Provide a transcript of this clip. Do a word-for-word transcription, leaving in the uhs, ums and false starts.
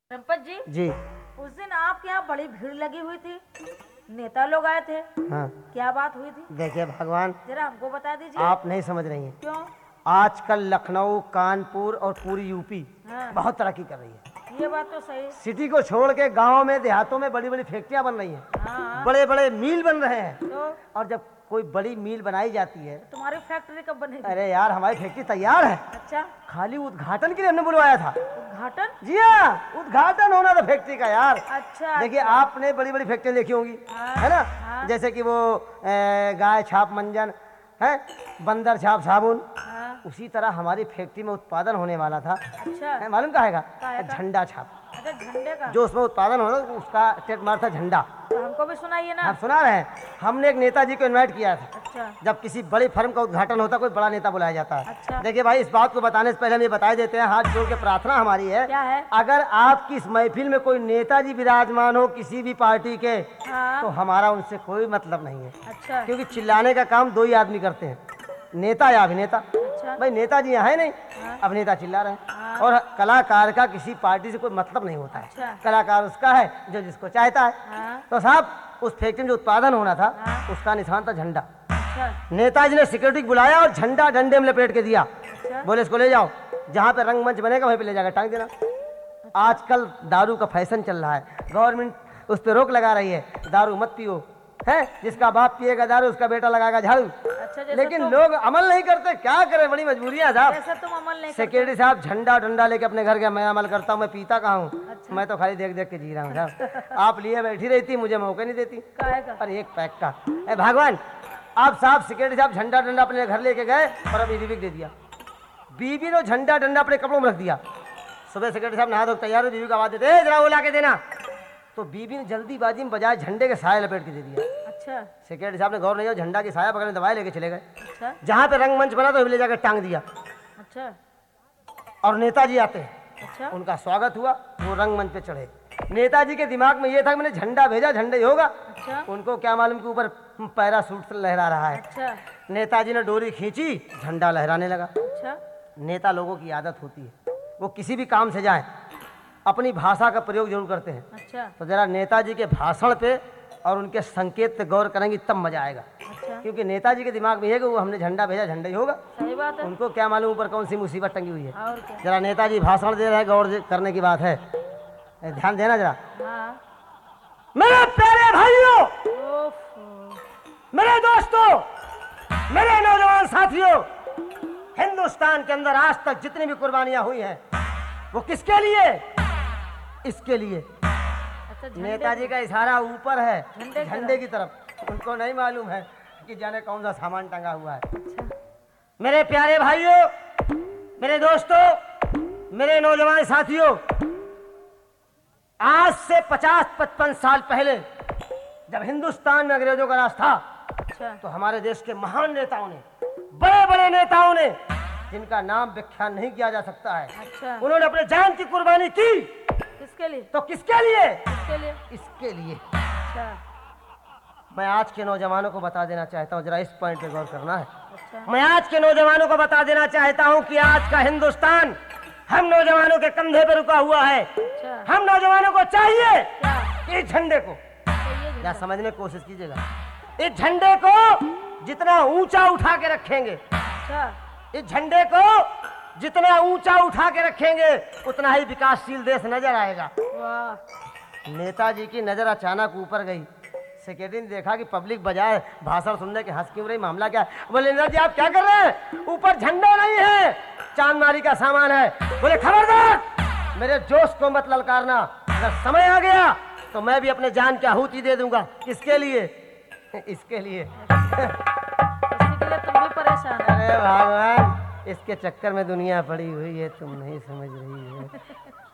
चंपत जी जी उस दिन आपके यहाँ बड़ी भीड़ लगी हुई थी, नेता लोग आए थे। हाँ। क्या बात हुई थी? देखिए भगवान, जरा हमको बता दीजिए। आप नहीं समझ रही हैं। क्यों? आजकल लखनऊ, कानपुर और पूरी यूपी हाँ। बहुत तरक्की कर रही है। ये बात तो सही। सिटी को छोड़ के गाँव में, देहातों में बड़ी बड़ी फैक्ट्रियाँ बन रही हैं, हाँ। बड़े बड़े मिल बन रहे हैं। तो और जब कोई बड़ी मिल बनाई जाती है, तुम्हारी फैक्ट्री कब बनेगी? अरे यार हमारी फैक्ट्री तैयार है, अच्छा, खाली उद्घाटन के लिए हमने बुलवाया था। उद्घाटन? जी हाँ, उद्घाटन होना था फैक्ट्री का यार। अच्छा देखिए अच्छा। आपने बड़ी बड़ी फैक्ट्री देखी होंगी, हाँ, है ना? हाँ। जैसे कि वो ए, गाय छाप मंजन है, बंदर छाप साबुन, हाँ। उसी तरह हमारी फैक्ट्री में उत्पादन होने वाला था। अच्छा। है, मालूम काहेगा? काहे का? झंडा छाप। अच्छा, झंडे का? जो उसमें उत्पादन हो रहा था उसका ट्रेडमार्क था झंडा। तो हमको भी सुनाइए ना। आप सुना रहे हैं? हमने एक नेताजी को इनवाइट किया था। अच्छा जब किसी बड़ी फर्म का उद्घाटन होता, कोई बड़ा नेता बुलाया जाता है। अच्छा। देखिए भाई, इस बात को बताने से पहले हम ये बता देते हैं, हाथ जोड़ के प्रार्थना हमारी है, क्या है? अगर आपकी इस महफिल में कोई नेताजी विराजमान हो किसी भी पार्टी के, हाँ। तो हमारा उनसे कोई मतलब नहीं है। अच्छा क्योंकि चिल्लाने का काम दो ही आदमी करते हैं, नेता या अभिनेता। अच्छा। भाई नेताजी यहाँ है नहीं, हाँ। अभिनेता चिल्ला रहे हैं। हाँ। और कलाकार का किसी पार्टी से कोई मतलब नहीं होता है। अच्छा। कलाकार उसका है जो जिसको चाहता है। हाँ। तो साहब, उस फैक्ट्री में जो उत्पादन होना था, हाँ। उसका निशान था झंडा। अच्छा नेताजी ने सिक्योरिटी को बुलाया और झंडा डंडे में लपेट के दिया। अच्छा। बोले इसको ले जाओ, जहाँ पे रंगमंच बनेगा वहीं पे ले जाकर टांग देना। आजकल दारू का फैशन चल रहा है, गवर्नमेंट उस पर रोक लगा रही है, दारू मत पियो, है जिसका बाप पिएगा दारू उसका बेटा लगाएगा झाड़ू। अच्छा जैसे लेकिन तुम, लोग अमल नहीं करते, क्या करें, बड़ी मजबूरियां साहब। जैसे तुम अमल नहीं करते। सिक्योरिटी साहब झंडा डंडा लेके अपने घर के, मैं अमल करता हूँ, मैं पीता कहाँ हूँ? अच्छा। मैं तो खाली देख देख के जी रहा हूँ साहब। आप लिए बैठी रहती, मुझे मौके नहीं देती। काहे का? पर एक पैक का ए भगवान, आप साहब सिक्योरिटी साहब झंडा डंडा अपने घर लेके गए और अभी बीवी को दे दिया। बीवी ने झंडा डंडा अपने कपड़ों में रख दिया। सुबह सिक्योरिटी साहब नहा धो तैयार हो, बीवी को आवाज देते, ए जरा वो ला के देना। तो बीवी ने जल्दीबाजी में बजाय झंडे के साया लपेट के दे दिया। अच्छा सिक्योरिटी साहब ने गौर नहीं किया, झंडा की साया पकड़ने दवाई लेके चले गए। अच्छा जहाँ पे रंगमंच बना तो ले जाकर टांग दिया। अच्छा और नेताजी आते हैं, अच्छा उनका स्वागत हुआ, वो रंगमंच पे चढ़े। नेताजी के दिमाग में ये था कि मैंने झंडा भेजा, झंडा ही होगा। अच्छा उनको क्या मालूम कि ऊपर पैरासूट लहरा रहा है। अच्छा नेताजी ने डोरी खींची, झंडा लहराने लगा। अच्छा नेता लोगों की आदत होती है, वो किसी भी काम से जाए अपनी भाषा का प्रयोग जरूर करते हैं। अच्छा तो जरा नेताजी के भाषण पे और उनके संकेत पे गौर करेंगे तब मजा आएगा। अच्छा क्योंकि नेताजी के दिमाग में ये कि वो हमने झंडा भेजा, झंडा ही होगा। सही बात है। उनको क्या मालूम ऊपर कौन सी मुसीबत टंगी हुई है। और क्या? जरा नेताजी भाषण दे रहे हैं, गौर करने की बात है, ए, ध्यान देना जरा। हाँ। मेरे प्यारे भाइयों, ओफ, मेरे दोस्तों, मेरे नौजवान साथियों, हिंदुस्तान के अंदर आज तक जितनी भी कुर्बानियां हुई हैं वो किसके लिए? इसके लिए। अच्छा झंडे- नेताजी का इशारा ऊपर है, झंडे की झंडे की तरफ। उनको नहीं मालूम है कि जाने कौन सा सामान टंगा हुआ है। अच्छा मेरे प्यारे भाइयों, मेरे दोस्तों, मेरे नौजवान साथियों, आज से पचास पचपन साल पहले जब हिंदुस्तान में अंग्रेजों का राज था, अच्छा तो हमारे देश के महान नेताओं ने, बड़े बड़े नेताओं ने, जिनका नाम व्याख्यान नहीं किया जा सकता है, अच्छा उन्होंने अपने जान की कुर्बानी की। किसके लिए? तो किसके लिए? किसके लिए? इसके लिए। अच्छा मैं आज के नौजवानों को बता देना चाहता हूँ, जरा इस पॉइंट पे गौर करना है। अच्छा मैं आज के नौजवानों को बता देना चाहता हूँ कि आज का हिंदुस्तान हम नौजवानों के कंधे पर रुका हुआ है। अच्छा हम नौजवानों को चाहिए क्या? कि इस झंडे को चाहिए या झंडा? समझने की कोशिश कीजिएगा, इस झंडे को जितना ऊंचा उठा के रखेंगे, अच्छा इस झंडे को जितना ऊंचा उठा के रखेंगे, उतना ही विकासशील देश नजर आएगा। वाह, नेताजी की नजर अचानक ऊपर गई। सेक्रेटरी ने देखा कि पब्लिक बजाय भाषण सुनने के हंस क्यों रही, मामला क्या है? बोले नेताजी आप क्या कर रहे हैं? ऊपर झंडा नहीं है, चांदमारी का सामान है। बोले खबरदार, मेरे जोश को मत ललकारना, अगर समय आ गया तो मैं भी अपने जान की आहुति दे दूंगा। किसके लिए? इसके लिए। इसी के लिए तुम भी परेशान हो। अरे भगवान, इसके चक्कर में दुनिया पड़ी हुई है, तुम नहीं समझ रही है।